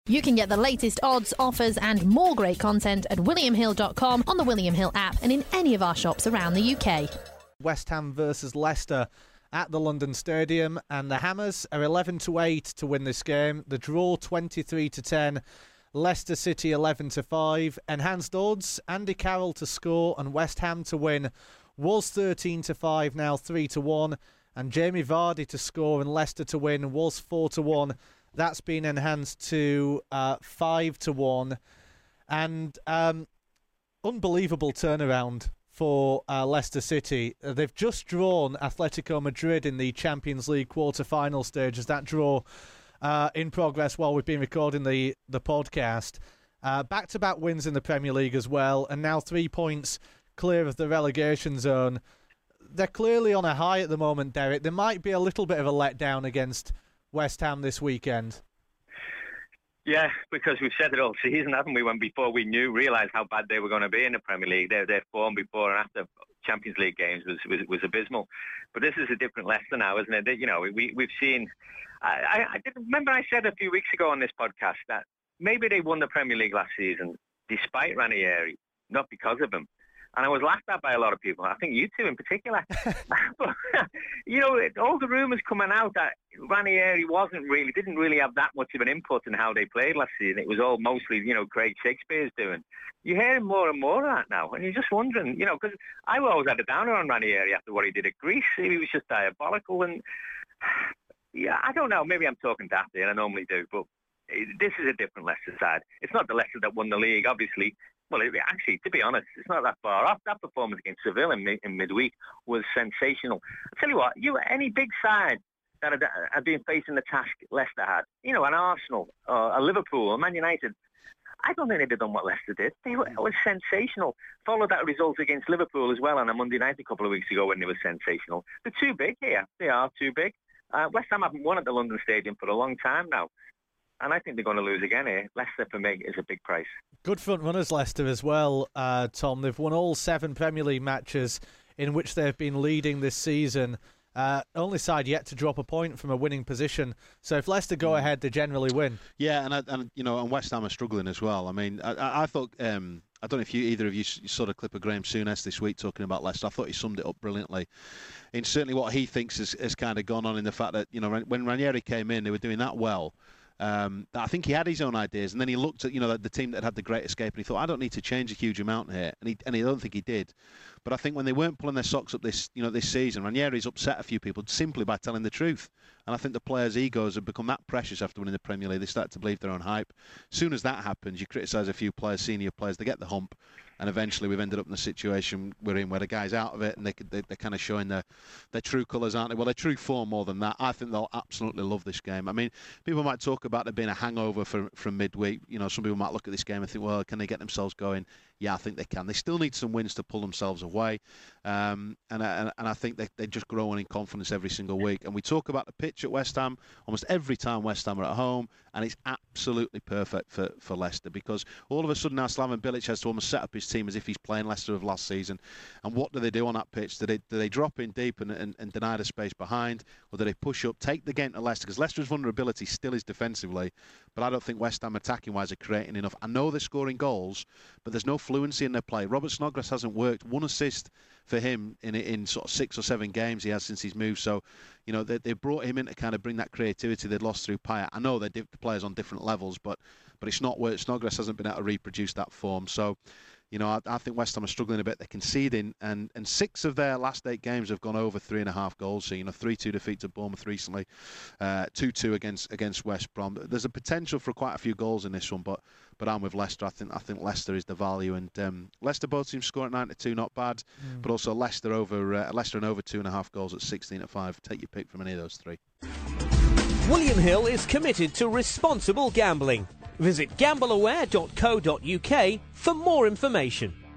You can get the latest odds, offers and more great content at williamhill.com, on the William Hill app and in any of our shops around the UK. West Ham versus Leicester at the London Stadium, and the Hammers are 11-8 to win this game. The draw 23-10. Leicester City 11-5. Enhanced odds: Andy Carroll to score and West Ham to win was 13-5, now 3-1. And Jamie Vardy to score and Leicester to win was 4-1. That's been enhanced to 5-1. And unbelievable turnaround for Leicester City. They've just drawn Atletico Madrid in the Champions League quarter-final stage. As that draw in progress while we've been recording the podcast. Back-to-back wins in the Premier League as well, and now 3 points clear of the relegation zone. They're clearly on a high at the moment, Derek. There might be a little bit of a letdown against West Ham this weekend. Yeah, because we've said it all season, haven't we? When before we realised how bad they were going to be in the Premier League, their form before and after Champions League games was abysmal. But this is a different Leicester now, isn't it? You know, we've seen. I remember I said a few weeks ago on this podcast that maybe they won the Premier League last season despite Ranieri, not because of him. And I was laughed at by a lot of people. I think you two in particular. But, you know, all the rumours coming out that Ranieri didn't really have that much of an input in how they played last season. It was all mostly, you know, Craig Shakespeare's doing. You're hearing more and more of that now. And you're just wondering, you know, because I always had a downer on Ranieri after what he did at Greece. He was just diabolical. And, yeah, I don't know. Maybe I'm talking daftly, and I normally do. But this is a different Leicester side. It's not the Leicester that won the league, obviously. Well, actually, to be honest, it's not that far off. That performance against Seville in midweek was sensational. I'll tell you what, any big side that had been facing the task Leicester had, you know, an Arsenal, a Liverpool, a Man United, I don't think they'd have done what Leicester did. It was sensational. Followed that result against Liverpool as well on a Monday night a couple of weeks ago when they were sensational. They're too big here. They are too big. West Ham haven't won at the London Stadium for a long time now. And I think they're going to lose again here. Leicester, for me, is a big price. Good front runners, Leicester, as well, Tom. They've won all 7 Premier League matches in which they've been leading this season. Only side yet to drop a point from a winning position. So if Leicester go ahead, they generally win. Yeah, and you know, and West Ham are struggling as well. I mean, I thought... I don't know if either of you saw a clip of Graham Souness this week talking about Leicester. I thought he summed it up brilliantly in certainly what he thinks has kind of gone on in the fact that, you know, when Ranieri came in, they were doing that well. I think he had his own ideas, and then he looked at, you know, the team that had the great escape, and he thought, I don't need to change a huge amount here, and I don't think he did. But I think when they weren't pulling their socks up this season, Ranieri's upset a few people simply by telling the truth. And I think the players' egos have become that precious after winning the Premier League. They start to believe their own hype. As soon as that happens, you criticise a few players, senior players, they get the hump. And eventually we've ended up in the situation we're in where the guy's out of it and they're kind of showing their true colours, aren't they? Well, their true form more than that. I think they'll absolutely love this game. I mean, people might talk about there being a hangover from midweek. You know, some people might look at this game and think, well, can they get themselves going? Yeah, I think they can. They still need some wins to pull themselves away. And I think they're just growing in confidence every single week. And we talk about the pitch at West Ham almost every time West Ham are at home, and it's absolutely perfect for Leicester, because all of a sudden now Slaven Bilic has to almost set up his team as if he's playing Leicester of last season. And what do they do on that pitch? Do they drop in deep and deny the space behind, or do they push up, take the game to Leicester? Because Leicester's vulnerability still is defensively, but I don't think West Ham attacking-wise are creating enough. I know they're scoring goals, but there's no fluency in their play. Robert Snodgrass hasn't worked. 1 assist for him in sort of 6 or 7 games he has since he's moved. So, you know, they brought him in to kind of bring that creativity they'd lost through Payet. I know they're players on different levels, but it's not worked. Snodgrass hasn't been able to reproduce that form. So, you know, I think West Ham are struggling a bit. They're conceding, and 6 of their last 8 games have gone over 3.5 goals. So, you know, 3-2 defeat to Bournemouth recently, 2-2 against West Brom. There's a potential for quite a few goals in this one, but I'm with Leicester. I think Leicester is the value, and Leicester both teams score at 9-2, not bad. But also Leicester and over 2.5 goals at 16-5. Take your pick from any of those 3. William Hill is committed to responsible gambling. Visit gambleaware.co.uk for more information.